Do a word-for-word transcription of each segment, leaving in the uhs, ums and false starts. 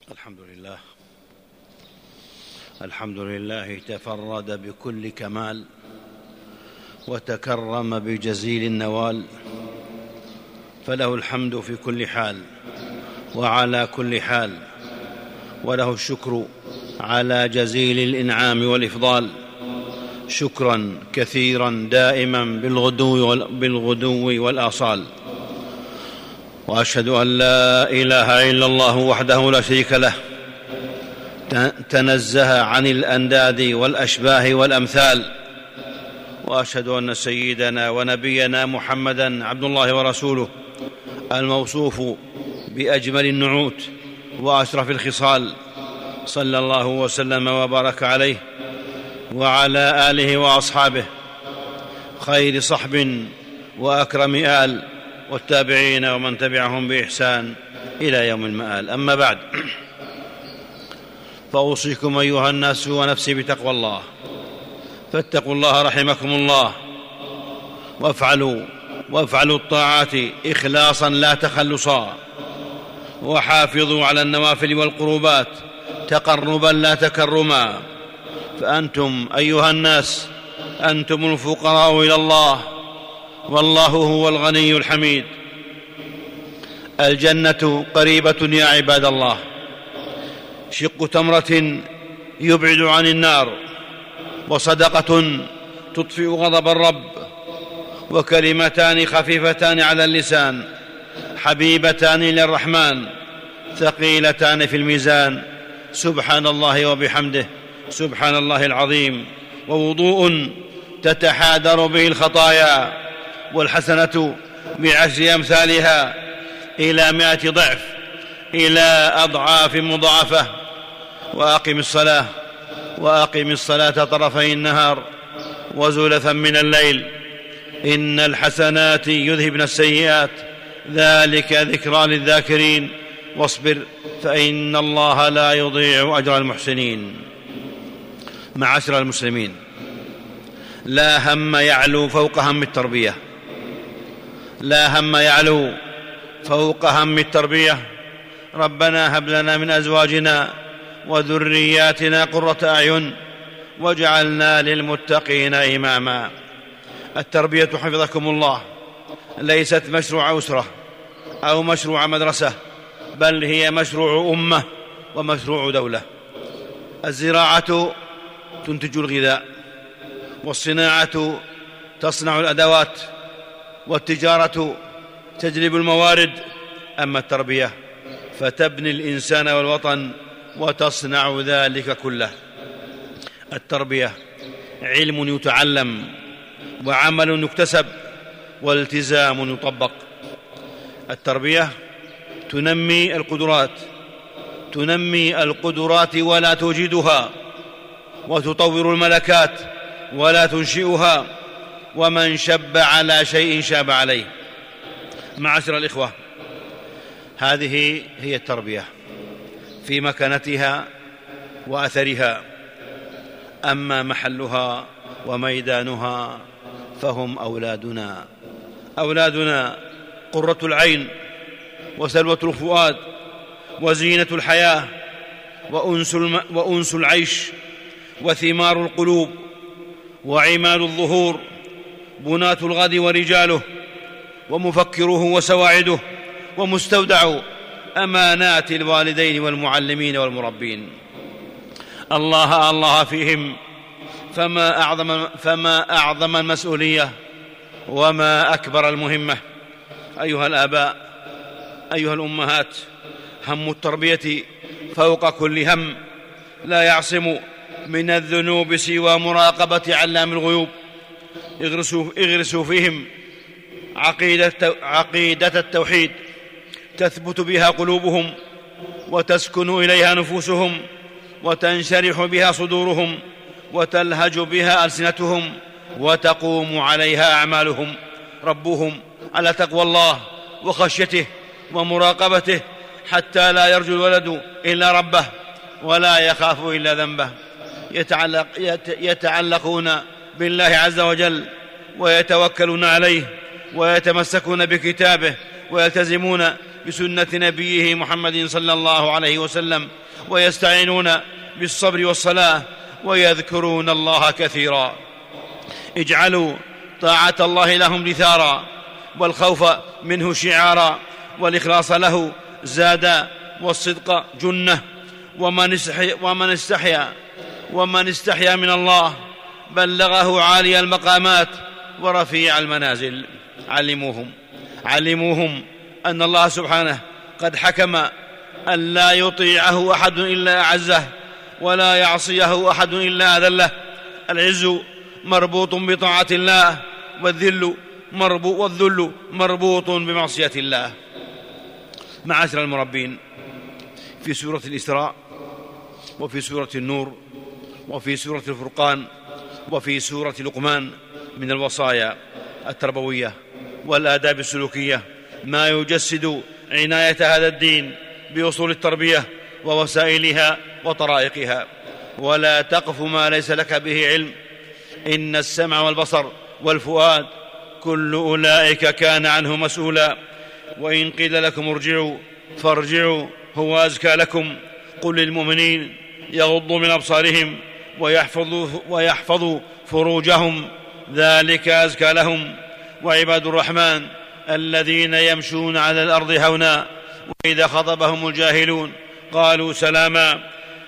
الحمد لله الحمد لله تفرد بكل كمال وتكرم بجزيل النوال، فله الحمد في كل حال وعلى كل حال، وله الشكر على جزيل الإنعام والإفضال، شكرا كثيرا دائما بالغدو والآصال. وأشهد أن لا إله إلا الله وحده لا شريك له، تنزه عن الأنداد والأشباه والأمثال. وأشهد أن سيدنا ونبينا محمدا عبد الله ورسوله، الموصوف بأجمل النعوت وأشرف الخصال، صلى الله وسلم وبارك عليه وعلى آله وأصحابه خير صحب وأكرم آل، والتابعين ومن تبعهم بإحسان إلى يوم المآل. أما بعد، فأوصيكم أيها الناس ونفسي بتقوى الله، فاتقوا الله رحمكم الله، وافعلوا وافعلوا الطاعات إخلاصا لا تخلصا، وحافظوا على النوافل والقربات تقربا لا تكرما، فأنتم أيها الناس أنتم الفقراء إلى الله، والله هو الغني الحميد. الجنة قريبة يا عباد الله، شق تمرة يبعد عن النار، وصدقة تطفئ غضب الرب، وكلمتان خفيفتان على اللسان حبيبتان للرحمن ثقيلتان في الميزان، سبحان الله وبحمده سبحان الله العظيم. ووضوء تتحادر به الخطايا، والحسنة بعشر أمثالها إلى مائة ضعف، إلى أضعاف مضاعفة. وأقم الصلاة وأقم الصلاة طرفي النهار وزلفا من الليل، إن الحسنات يذهبن السيئات، ذلك ذكرى للذاكرين. واصبر فإن الله لا يضيع أجر المحسنين. معاشر المسلمين، لا هم يعلو فوق هم التربية، لا هم يعلو فوق هم التربية. ربنا هب لنا من أزواجنا وذرياتنا قرة أعين واجعلنا للمتقين إماما. التربية حفظكم الله ليست مشروع أسرة أو مشروع مدرسة، بل هي مشروع أمة ومشروع دولة. الزراعة تنتج الغذاء، والصناعة تصنع الأدوات، والتجارة تجلب الموارد. أما التربية فتبني الإنسان والوطن وتصنع ذلك كله. التربية علم يتعلم، وعمل يكتسب، والتزام يطبق. التربية تنمي القدرات تنمي القدرات ولا توجدها، وتطور الملكات ولا تنشئها، ومن شب على شيء شاب عليه. معاشر الإخوة، هذه هي التربية في مكانتها وأثرها. أما محلها وميدانها فهم أولادنا أولادنا قرة العين وسلوة الفؤاد وزينة الحياة وأنس, الم... وأنس العيش وثمار القلوب وعماد الظهور، بناة الغد ورجاله، ومفكره وسواعده، ومستودع أمانات الوالدين والمعلمين والمربين. الله الله فيهم، فما أعظم, فما أعظم المسؤولية وما أكبر المهمة. أيها الآباء، أيها الأمهات، هم التربية فوق كل هم، لا يعصم من الذنوب سوى مراقبة علام الغيوب. اغرسوا, اغرسوا فيهم عقيدة, عقيدة التوحيد، تثبت بها قلوبهم، وتسكن إليها نفوسهم، وتنشرح بها صدورهم، وتلهج بها ألسنتهم، وتقوم عليها أعمالهم. ربهم على تقوى الله وخشيته ومراقبته، حتى لا يرجو الولد إلا ربه، ولا يخاف إلا ذنبه. يتعلق يتعلقون بالله عز وجل، ويتوكلون عليه، ويتمسكون بكتابه، ويلتزمون بسنة نبيه محمد صلى الله عليه وسلم، ويستعينون بالصبر والصلاة، ويذكرون الله كثيرا. اجعلوا طاعة الله لهم لثارا، والخوف منه شعارا، والإخلاص له زادا، والصدق جنة. ومن استحيا ومن استحيا ومن استحيا من الله بلغه عالي المقامات ورفيع المنازل. علموهم علموهم أن الله سبحانه قد حكم أن لا يطيعه أحد إلا أعزه، ولا يعصيه أحد إلا أذله. العز مربوط بطاعة الله، والذل مربوط والذل مربوط بمعصية الله. معاشر المربين، في سورة الإسراء، وفي سورة النور، وفي سورة الفرقان، وفي سورة لقمان من الوصايا التربوية والآداب السلوكية ما يجسد عناية هذا الدين بأصول التربية ووسائلها وطرائقها. ولا تقف ما ليس لك به علم، إن السمع والبصر والفؤاد كل أولئك كان عنه مسؤولا. وإن قيل لكم ارجعوا فارجعوا هو أزكى لكم. قل للمؤمنين يغضوا من أبصارهم ويحفظوا, ويحفظوا فروجهم ذلك أزكى لهم. وعباد الرحمن الذين يمشون على الأرض هونا، وإذا خطبهم الجاهلون قالوا سلاما.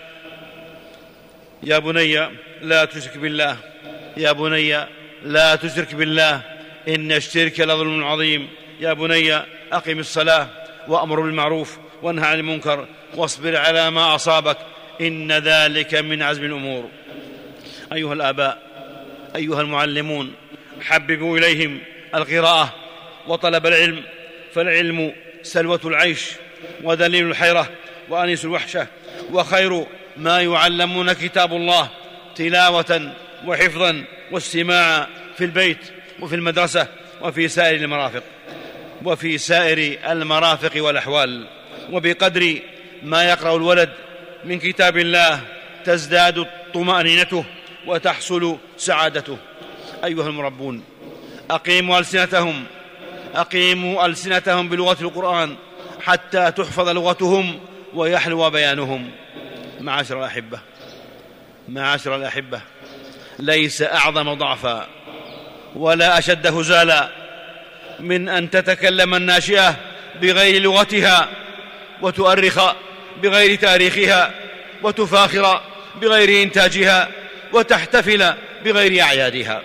يا بني لا تشرك بالله يا بني لا تشرك بالله إن الشرك لظلم عظيم. يا بني أقم الصلاة وأمر بالمعروف وانهى عن المنكر واصبر على ما أصابك إن ذلك من عزم الأمور. أيها الآباء، أيها المعلمون، حببوا إليهم القراءة وطلب العلم، فالعلم سلوة العيش ودليل الحيرة وأنيس الوحشة، وخير ما يعلمون كتاب الله تلاوة وحفظا واستماعا في البيت وفي المدرسة وفي سائر المرافق وفي سائر المرافق والأحوال. وبقدر ما يقرأ الولد من كتاب الله تزداد طمأنينته وتحصل سعادته. أيها المربون، أقيموا ألسنتهم أقيموا ألسنتهم بلغة القرآن حتى تحفظ لغتهم ويحلو بيانهم. معاشر الأحبة معاشر الأحبة ليس أعظم ضعفا ولا أشد هزالا من أن تتكلم الناشئة بغير لغتها، وتؤرخ بغير تاريخها، وتفاخر بغير إنتاجها، وتحتفل بغير أعيادها.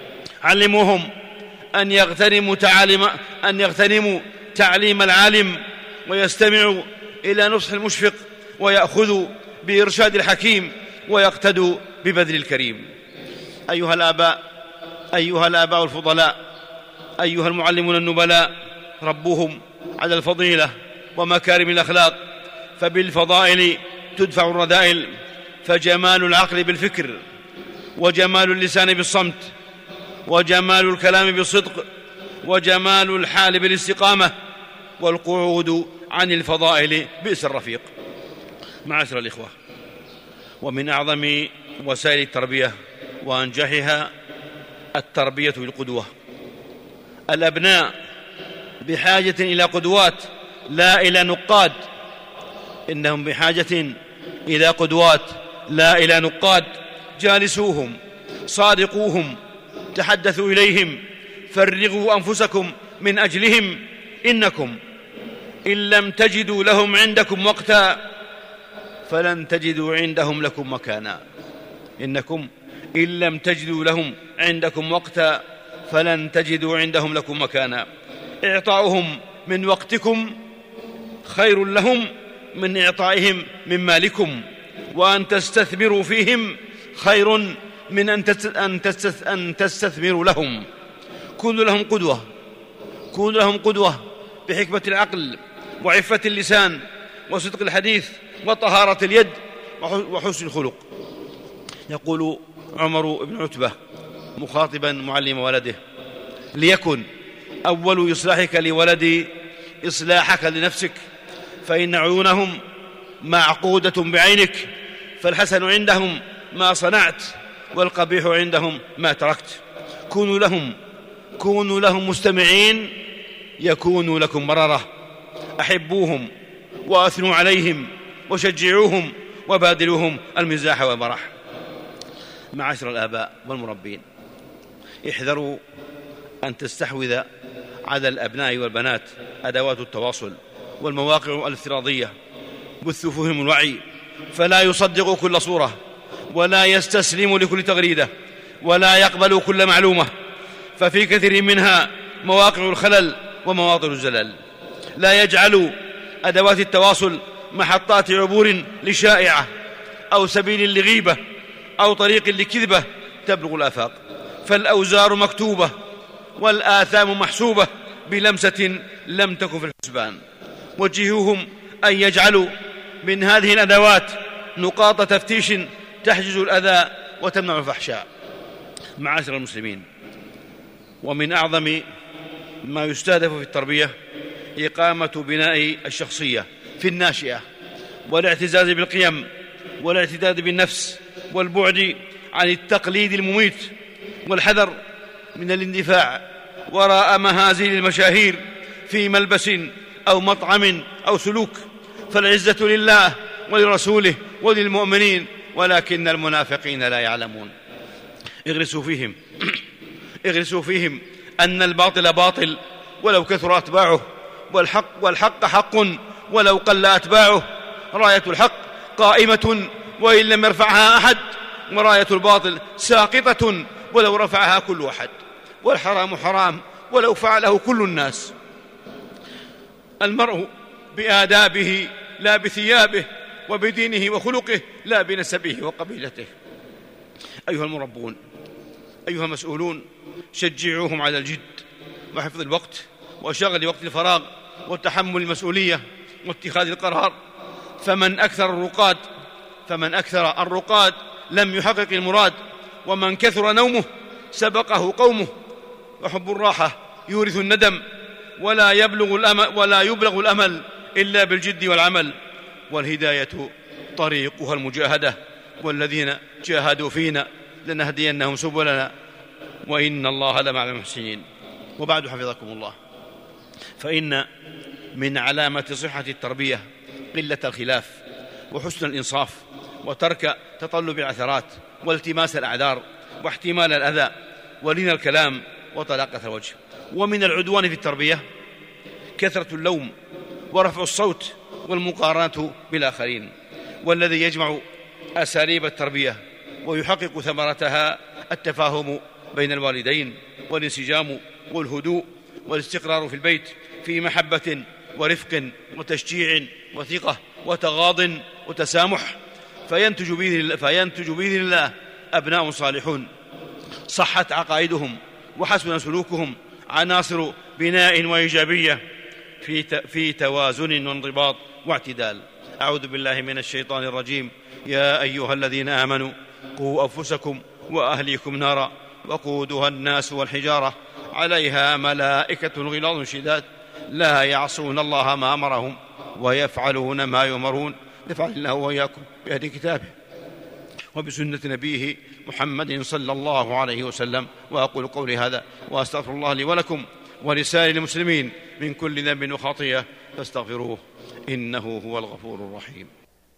علموهم أن يغتنموا تعاليم أن يغتنموا تعليم العالم، ويستمعوا إلى نصح المشفق، ويأخذوا بإرشاد الحكيم، ويقتدوا ببذل الكريم. أيها الآباء أيها الآباء الفضلاء، أيها المعلمون النبلاء، ربوهم على الفضيلة ومكارم الأخلاق، فبالفضائل تدفع الرذائل. فجمال العقل بالفكر، وجمال اللسان بالصمت، وجمال الكلام بالصدق، وجمال الحال بالاستقامة، والقعود عن الفضائل بئس الرفيق. معاشر الإخوة، ومن أعظم وسائل التربية وأنجحها التربية بالقدوة. الأبناء بحاجة إلى قدوات لا إلى نقاد. إنهم بحاجة إلى قدوات لا إلى نقاد. جالسوهم، صادقوهم، تحدثوا إليهم، فرغوا أنفسكم من أجلهم. إنكم إن لم تجدوا لهم عندكم وقتا فلن تجدوا عندهم لكم مكانا. إنكم إن لم تجدوا لهم عندكم وقتا فلن تجدوا عندهم لكم مكانا. إعطاؤهم من وقتكم خير لهم من إعطائهم من مالكم، وأن تستثمروا فيهم خير من أن تستثمروا لهم. كونوا لهم قدوة كونوا لهم قدوة بحكمة العقل وعفة اللسان وصدق الحديث وطهارة اليد وحسن الخلق. يقول عمر بن عتبة مخاطبا معلم ولده: ليكن أول إصلاحك لولدي إصلاحك لنفسك، فإن عيونهم معقودة بعينك، فالحسن عندهم ما صنعت والقبيح عندهم ما تركت. كونوا لهم كونوا لهم مستمعين يكونوا لكم مررة. أحبوهم وأثنوا عليهم وشجعوهم وبادلوهم المزاح والمرح. معاشر الآباء والمربين، احذروا أن تستحوذ على الأبناء والبنات أدوات التواصل والمواقع الافتراضية، بثوا فيهم الوعي، فلا يصدقوا كل صورة، ولا يستسلموا لكل تغريدة، ولا يقبلوا كل معلومة، ففي كثير منها مواقع الخلل ومواطن الزلل. لا يجعلوا أدوات التواصل محطات عبور لشائعة أو سبيل لغيبة أو طريق لكذبة تبلغ الآفاق، فالأوزار مكتوبة والآثام محسوبة بلمسة لم تكن في الحسبان. وجهوهم أن يجعلوا من هذه الأدوات نقاط تفتيش تحجز الأذى وتمنع الفحشاء. معاشر المسلمين، ومن أعظم ما يستهدف في التربية إقامة بناء الشخصية في الناشئة، والاعتزاز بالقيم والاعتداد بالنفس، والبعد عن التقليد المميت، والحذر من الاندفاع وراء مهازل المشاهير في ملبس أو مطعم أو سلوك، فالعزة لله ولرسوله وللمؤمنين، ولكن المنافقين لا يعلمون. اغرسوا فيهم اغرسوا فيهم أن الباطل باطل ولو كثر أتباعه، والحق والحق حق ولو قل أتباعه. راية الحق قائمة وإن لم يرفعها أحد، وراية الباطل ساقطة ولو رفعها كل أحد، والحرام حرام ولو فعله كل الناس. المرء بآدابه لا بثيابه، وبدينه وخلقه لا بنسبه وقبيلته. أيها المربون، أيها المسؤولون، شجعوهم على الجد وحفظ الوقت وشغل وقت الفراغ وتحمل المسؤولية واتخاذ القرار. فمن أكثر الرقاد فمن أكثر الرقاد لم يحقق المراد، ومن كثر نومه سبقه قومه. وحب الراحة يورث الندم، ولا يبلغ الأمل ولا يبلغ الأمل إلا بالجد والعمل. والهداية طريقها المجاهدة، والذين جاهدوا فينا لنهدينهم سبلنا، وإن الله لمع المحسنين. وبعد، حفظكم الله، فإن من علامة صحة التربية قلة الخلاف وحسن الإنصاف وترك تطلب العثرات والتماس الأعذار واحتمال الأذى ولين الكلام وطلاقة الوجه. ومن العدوان في التربية كثرة اللوم ورفع الصوت والمقارنة بالآخرين. والذي يجمع أساليب التربية ويحقق ثمرتها التفاهم بين الوالدين، والانسجام والهدوء والاستقرار في البيت في محبة ورفق وتشجيع وثقة وتغاض وتسامح، فينتج بإذن الله, فينتج بإذن الله أبناء صالحون صحت عقائدهم وحسن سلوكهم، عناصر بناء وإيجابية في في توازن وانضباط واعتدال. أعوذ بالله من الشيطان الرجيم. يا أيها الذين آمنوا قوا أنفسكم وأهليكم نارا وقودها الناس والحجارة عليها ملائكة غلاظ شداد لا يعصون الله ما أمرهم ويفعلون ما يؤمرون. نفعل الله وإياكم بهدي كتابه وبسنة نبيه محمد صلى الله عليه وسلم. وأقول قولي هذا وأستغفر الله لي ولكم ولسائر المسلمين من كل ذنب وخطيئة فاستغفروه إنه هو الغفور الرحيم.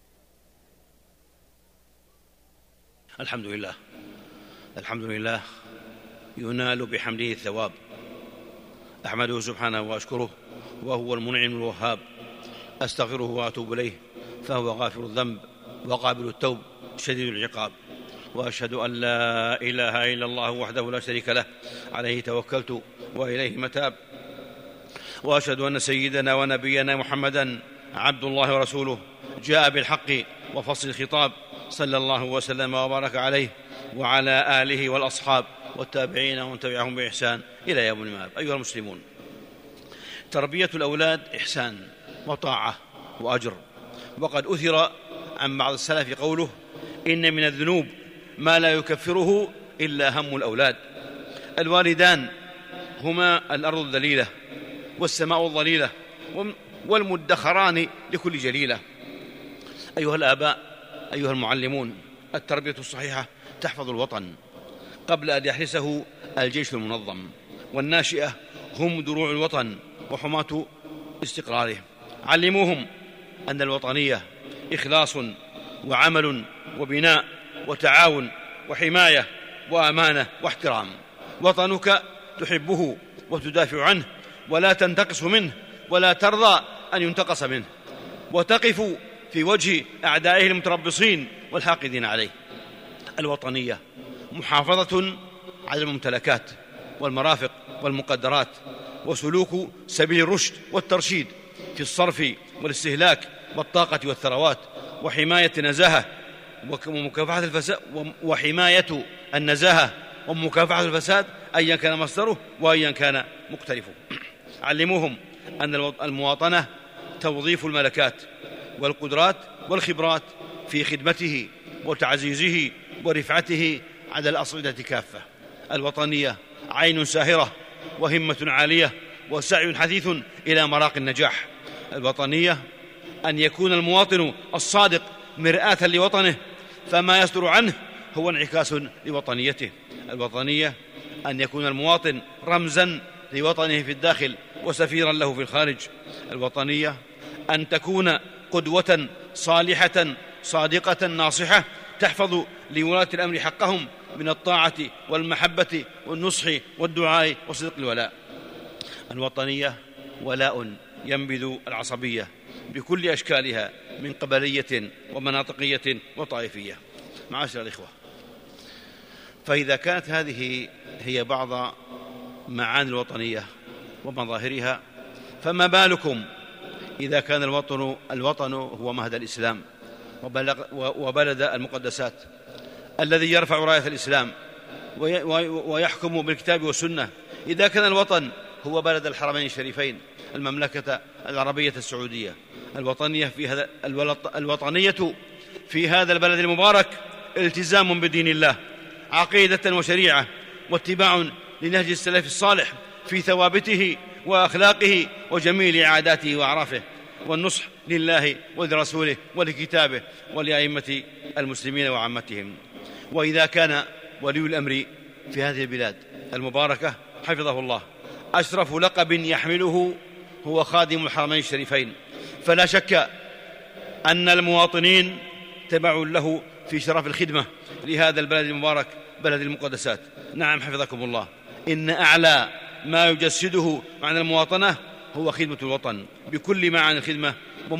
الحمد لله الحمد لله ينال بحمده الثواب. أحمده سبحانه وأشكره، وهو المنعم الوهاب. أستغفره وأتوب إليه، فهو غافر الذنب وقابل التوب شديد العقاب. وأشهد أن لا إله إلا الله وحده لا شريك له، عليه توكلت وإليه متاب. وأشهد أن سيدنا ونبينا محمدا عبد الله ورسوله، جاء بالحق وفصل الخطاب، صلى الله وسلم وبارك عليه وعلى آله والأصحاب والتابعين ومن تبعهم بإحسان إلى يوم المآب. أيها المسلمون، تربية الأولاد إحسان وطاعة وأجر. وقد أثر عن بعض السلف قوله: إن من الذنوب ما لا يكفره إلا هم الأولاد. الوالدان هما الأرض الذليلة والسماء الظليلة والمدخران لكل جليلة. أيها الآباء، أيها المعلمون، التربية الصحيحة تحفظ الوطن قبل أن يحرسه الجيش المنظم، والناشئة هم دروع الوطن وحماة استقراره. علموهم أن الوطنية إخلاص وعمل وبناء وتعاون وحماية وأمانة واحترام. وطنك تحبه وتدافع عنه ولا تنتقص منه ولا ترضى أن ينتقص منه، وتقف في وجه أعدائه المتربصين والحاقدين عليه. الوطنية محافظة على الممتلكات والمرافق والمقدرات، وسلوك سبيل الرشد والترشيد في الصرف والاستهلاك والطاقة والثروات، وحماية النزاهة ومكافحة الفساد وحماية النزاهة ومكافحة الفساد أيا كان مصدره وأيا كان مقترفه. علموهم أن المواطنة توظيف الملكات والقدرات والخبرات في خدمته وتعزيزه ورفعته على الأصعدة كافة. الوطنية عين ساهرة وهمة عالية وسعي حثيث إلى مراقي النجاح. الوطنية أن يكون المواطن الصادق مرآة لوطنه، فما يصدر عنه هو انعكاس لوطنيته. الوطنية أن يكون المواطن رمزا لوطنه في الداخل وسفيرا له في الخارج. الوطنية أن تكون قدوة صالحة صادقة ناصحة تحفظ لولاة الأمر حقهم من الطاعة والمحبة والنصح والدعاء وصدق الولاء. الوطنية ولاء ينبذ العصبية بكل أشكالها من قبلية ومناطقية وطائفية. معاشر الإخوة، فإذا كانت هذه هي بعض معاني الوطنية ومظاهرها، فما بالكم إذا كان الوطن الوطن هو مهد الإسلام وبلد المقدسات الذي يرفع راية الإسلام ويحكم بالكتاب والسنة. إذا كان الوطن هو بلد الحرمين الشريفين المملكة العربية السعودية. الوطنية في هذا الوطنية في هذا البلد المبارك التزام بدين الله، عقيدة وشريعة، واتباع لنهج السلف الصالح في ثوابته وأخلاقه وجميل عاداته وأعرافه، والنصح لله ولرسوله ولكتابه ولأئمة المسلمين وعامتهم. وإذا كان ولي الأمر في هذه البلاد المباركة حفظه الله أشرف لقب يحمله هو خادم الحرمين الشريفين، فلا شك أن المواطنين تبع له في شرف الخدمة لهذا البلد المبارك بلد المقدسات. نعم حفظكم الله، إن أعلى ما يجسده معنى المواطنة هو خدمة الوطن بكل معاني الخدمة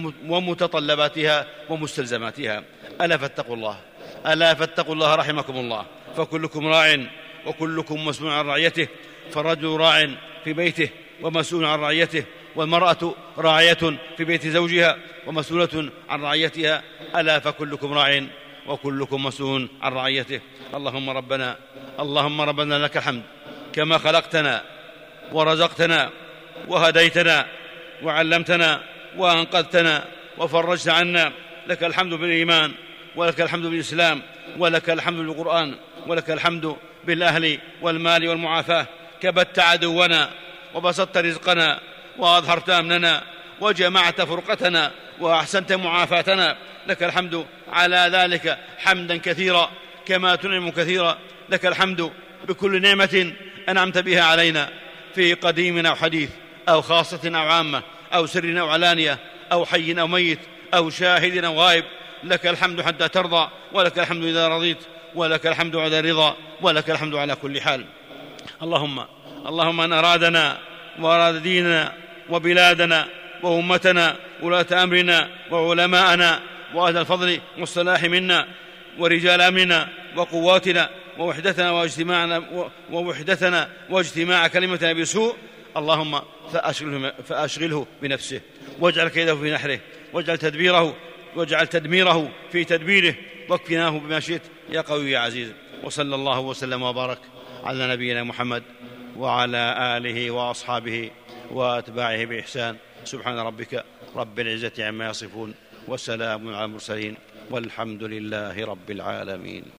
ومتطلباتها ومستلزماتها. ألا فاتقوا الله، ألا فاتقوا الله رحمكم الله، فكلكم راع وكلكم مسؤول عن رعيته، فالرجل راع في بيته ومسؤول عن رعيته، والمرأة راعية في بيت زوجها ومسؤولة عن رعيتها. ألا فكلكم راع وكلكم مسؤول عن رعيته. اللهم ربنا اللهم ربنا لك الحمد كما خلقتنا ورزقتنا وهديتنا وعلمتنا وأنقذتنا وفرجت عنا. لك الحمد بالإيمان، ولك الحمد بالإسلام، ولك الحمد بالقرآن، ولك الحمد بالأهل والمال والمعافاة. كبت عدونا وبسطت رزقنا وأظهرت أمننا وجمعت فرقتنا وأحسنت معافاتنا. لك الحمد على ذلك حمدا كثيرا كما تنعم كثيرا. لك الحمد بكل نعمة أنعمت بها علينا في قديم أو حديث أو خاصة أو عامة أو سر أو علانية أو حي أو ميت أو شاهد أو غائب. لك الحمد حتى ترضى، ولك الحمد إذا رضيت، ولك الحمد على الرضا، ولك الحمد على كل حال. اللهم اللهم من أرادنا وأراد ديننا وبلادنا وأمتنا ولاة أمرنا وعلماءنا وأهل الفضل والصلاح منا ورجال أمرنا وقواتنا ووحدتنا واجتماعنا ووحدتنا واجتماع كلمتنا بسوء، اللهم فأشغله, فأشغله بنفسه، واجعل كيده في نحره، واجعل تدبيره واجعل تدميره في تدبيره، واكفناه بما شئت يا قوي يا عزيز. وصلى الله وسلم وبارك على نبينا محمد وعلى آله وأصحابه وأتباعه بإحسان. سبحان ربك رب العزة عما يصفون، وسلام على المرسلين، والحمد لله رب العالمين.